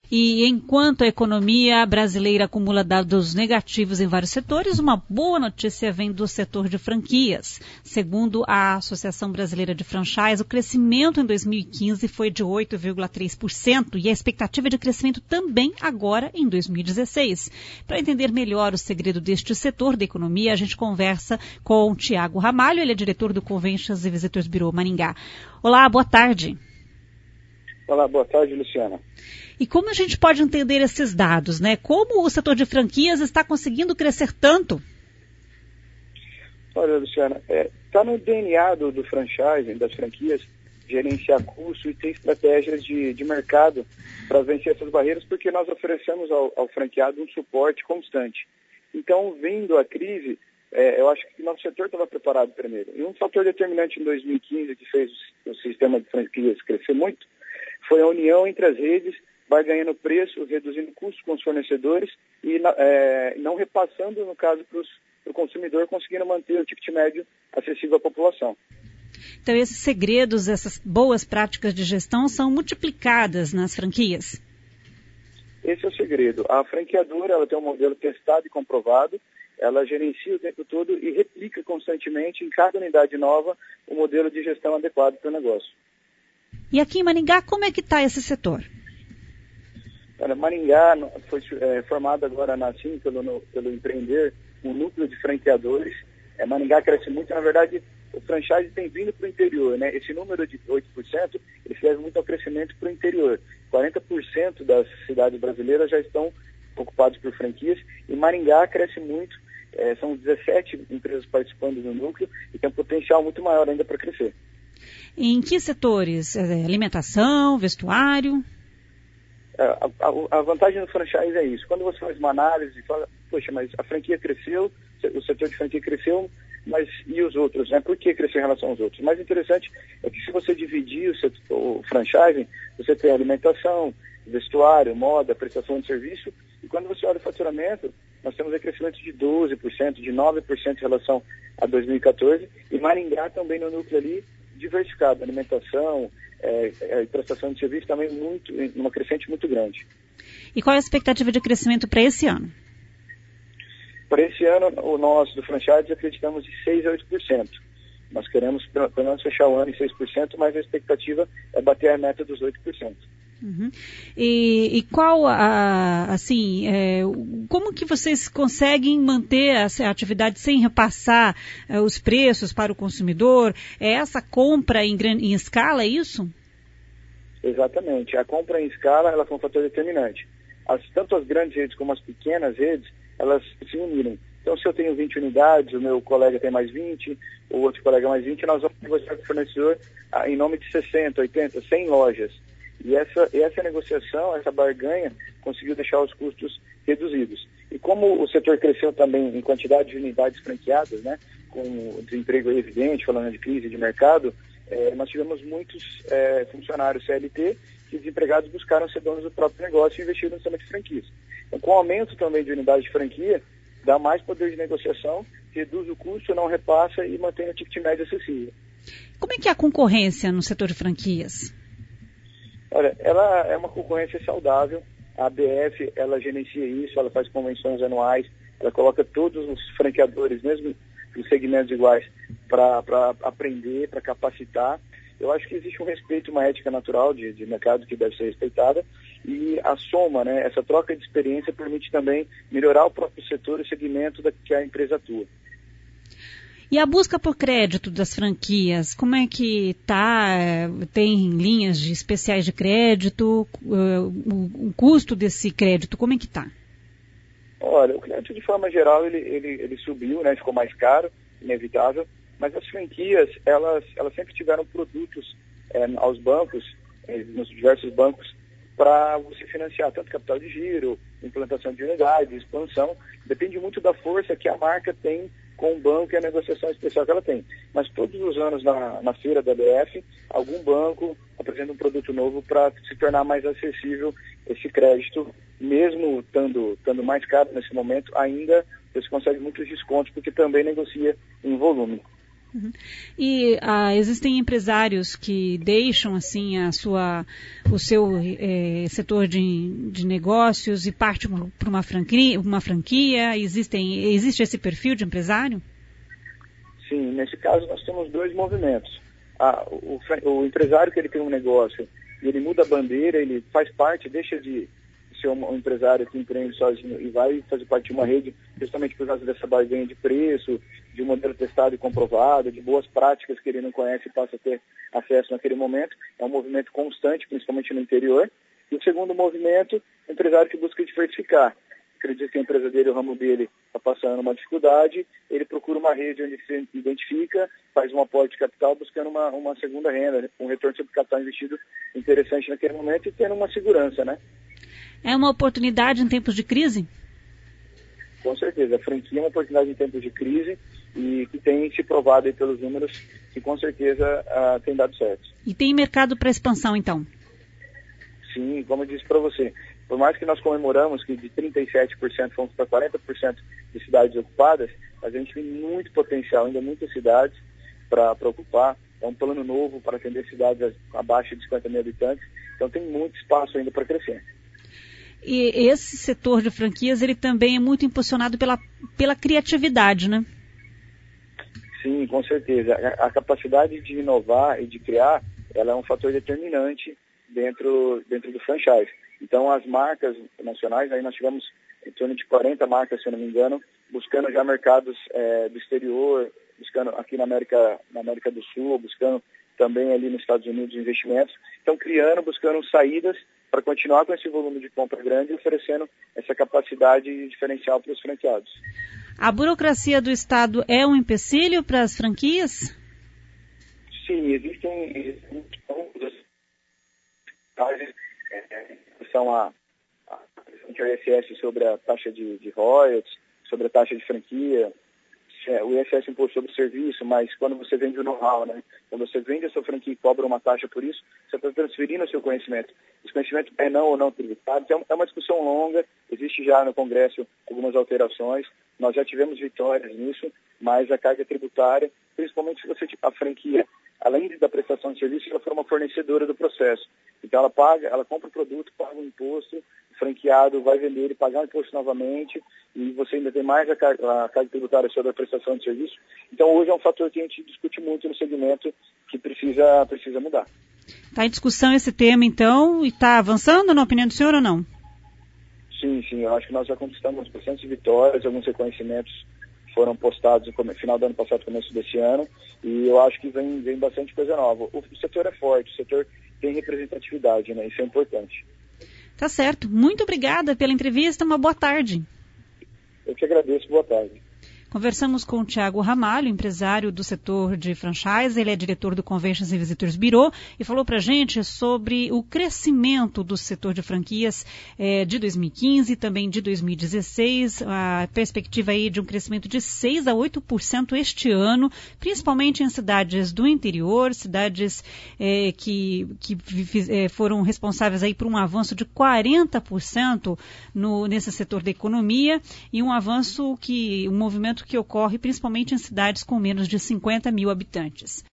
E enquanto a economia brasileira acumula dados negativos em vários setores, uma boa notícia vem do setor de franquias. Segundo a Associação Brasileira de Franchise, o crescimento em 2015 foi de 8,3% e a expectativa de crescimento também agora em 2016. Para entender melhor o segredo deste setor da economia, a gente conversa com o Tiago Ramalho, ele é diretor do Conventions e Visitors Bureau Maringá. Olá, boa tarde. Olá, boa tarde, Luciana. E como a gente pode entender esses dados, né? Como o setor de franquias está conseguindo crescer tanto? Olha, Luciana, está no DNA do franchising, das franquias, gerenciar custo e ter estratégias de mercado para vencer essas barreiras, porque nós oferecemos ao franqueado um suporte constante. Então, vindo a crise, eu acho que o nosso setor estava preparado primeiro. E um fator determinante em 2015 que fez o sistema de franquias crescer muito foi a união entre as redes, barganhando preço, reduzindo custos com os fornecedores e não repassando, no caso, para o consumidor, conseguindo manter o ticket médio acessível à população. Então, esses segredos, essas boas práticas de gestão são multiplicadas nas franquias? Esse é o segredo. A franqueadora ela tem um modelo testado e comprovado, ela gerencia o tempo todo e replica constantemente em cada unidade nova o modelo de gestão adequado para o negócio. E aqui em Maringá, como é que está esse setor? Maringá foi formado agora pelo Empreender, um núcleo de franqueadores. Maringá cresce muito, na verdade, o franchise tem vindo para o interior, né? Esse número de 8%, ele se deve muito ao crescimento para o interior. 40% das cidades brasileiras já estão ocupadas por franquias e Maringá cresce muito. São 17 empresas participando do núcleo e tem um potencial muito maior ainda para crescer. Em que setores? Alimentação, vestuário? A vantagem do franchise é isso. Quando você faz uma análise e fala, poxa, mas a franquia cresceu, o setor de franquia cresceu, mas e os outros? Né? Por que cresceu em relação aos outros? O mais interessante é que se você dividir o franchising, você tem alimentação, vestuário, moda, prestação de serviço, e quando você olha o faturamento, nós temos um crescimento de 12%, de 9% em relação a 2014, e Maringá também no núcleo ali, diversificado, alimentação, prestação de serviço também numa crescente muito grande. E qual é a expectativa de crescimento para esse ano? Para esse ano, nós do franchise acreditamos de 6% a 8%. Nós queremos pelo menos fechar o ano em 6%, mas a expectativa é bater a meta dos 8%. Uhum. E qual, como que vocês conseguem manter a atividade sem repassar os preços para o consumidor? É essa compra em escala, é isso? Exatamente. A compra em escala ela foi um fator determinante. Tanto as grandes redes como as pequenas redes, elas se uniram. Então, se eu tenho 20 unidades, o meu colega tem mais 20, o outro colega mais 20, nós vamos negociar com o fornecedor em nome de 60, 80, 100 lojas. E essa negociação, essa barganha, conseguiu deixar os custos reduzidos. E como o setor cresceu também em quantidade de unidades franqueadas, né, com o desemprego evidente, falando de crise de mercado, nós tivemos muitos funcionários CLT que desempregados buscaram ser donos do próprio negócio e investiram no sistema de franquias. Então, com o aumento também de unidades de franquia, dá mais poder de negociação, reduz o custo, não repassa e mantém o ticket médio acessível. Como é que é a concorrência no setor de franquias? Olha, ela é uma concorrência saudável. A ABF, ela gerencia isso, ela faz convenções anuais, ela coloca todos os franqueadores, mesmo em segmentos iguais, para aprender, para capacitar. Eu acho que existe um respeito, uma ética natural de mercado que deve ser respeitada e a soma, né, essa troca de experiência permite também melhorar o próprio setor e segmento que a empresa atua. E a busca por crédito das franquias, como é que está? Tem linhas especiais de crédito? O custo desse crédito, como é que está? Olha, o crédito de forma geral ele subiu, né, ficou mais caro, inevitável, mas as franquias, elas sempre tiveram produtos aos bancos, nos diversos bancos, para você financiar tanto capital de giro, implantação de unidades, expansão, depende muito da força que a marca tem com o banco e a negociação especial que ela tem. Mas todos os anos na feira da BF, algum banco apresenta um produto novo para se tornar mais acessível esse crédito, mesmo estando mais caro nesse momento, ainda você consegue muitos descontos porque também negocia em volume. Uhum. E existem empresários que deixam assim o seu setor de negócios e partem para uma franquia? Existe esse perfil de empresário? Sim, nesse caso nós temos dois movimentos. O empresário que ele tem um negócio e ele muda a bandeira, ele faz parte, deixa de ser um empresário que empreende sozinho e vai fazer parte de uma rede, justamente por causa dessa barganha de preço, de um modelo testado e comprovado, de boas práticas que ele não conhece e passa a ter acesso naquele momento. É um movimento constante, principalmente no interior. E o segundo movimento, o empresário que busca diversificar. Acredita que a empresa dele, o ramo dele, está passando uma dificuldade, ele procura uma rede onde se identifica, faz um aporte de capital buscando uma segunda renda, um retorno sobre capital investido interessante naquele momento e tendo uma segurança, né? É uma oportunidade em tempos de crise? Com certeza, a franquia é uma oportunidade em tempos de crise e que tem se provado aí pelos números que com certeza tem dado certo. E tem mercado para expansão, então? Sim, como eu disse para você, por mais que nós comemoramos que de 37% fomos para 40% de cidades ocupadas, a gente tem muito potencial, ainda muitas cidades para ocupar. É um plano novo para atender cidades abaixo de 50 mil habitantes, então tem muito espaço ainda para crescer. E esse setor de franquias, ele também é muito impulsionado pela criatividade, né? Sim, com certeza. A capacidade de inovar e de criar, ela é um fator determinante dentro do franchise. Então, as marcas nacionais, aí nós tivemos em torno de 40 marcas, se eu não me engano, buscando já mercados do exterior, buscando aqui na América do Sul, buscando também ali nos Estados Unidos investimentos. Então, buscando saídas para continuar com esse volume de compra grande e oferecendo essa capacidade diferencial para os franqueados. A burocracia do Estado é um empecilho para as franquias? Sim, existem são a ISS sobre a taxa de royalties, sobre a taxa de franquia, o ISS imposto sobre o serviço, mas quando você vende o know-how, né? Quando você vende a sua franquia e cobra uma taxa por isso, você está transferindo o seu conhecimento. Esse conhecimento é não ou não tributado. Então, é uma discussão longa, existe já no Congresso algumas alterações, nós já tivemos vitórias nisso, mas a carga tributária, principalmente se a franquia, além da prestação de serviço, ela for uma fornecedora do processo. Então ela compra o produto, paga o imposto, o franqueado vai vender ele, pagar o imposto novamente, e você ainda tem mais a carga tributária sobre a prestação de serviço. Então hoje é um fator que a gente discute muito no segmento que precisa mudar. Está em discussão esse tema então, e está avançando na opinião do senhor ou não? Sim, eu acho que nós já conquistamos bastantes vitórias, alguns reconhecimentos foram postados no final do ano passado, começo desse ano, e eu acho que vem bastante coisa nova. O setor é forte, o setor tem representatividade, né? Isso é importante. Tá certo. Muito obrigada pela entrevista, uma boa tarde. Eu que agradeço, boa tarde. Conversamos com o Thiago Ramalho, empresário do setor de franchise. Ele é diretor do Conventions and Visitors Bureau e falou para a gente sobre o crescimento do setor de franquias de 2015 e também de 2016. A perspectiva aí de um crescimento de 6% a 8% este ano, principalmente em cidades do interior, cidades que foram responsáveis aí por um avanço de 40% nesse setor da economia e um movimento que ocorre principalmente em cidades com menos de 50 mil habitantes.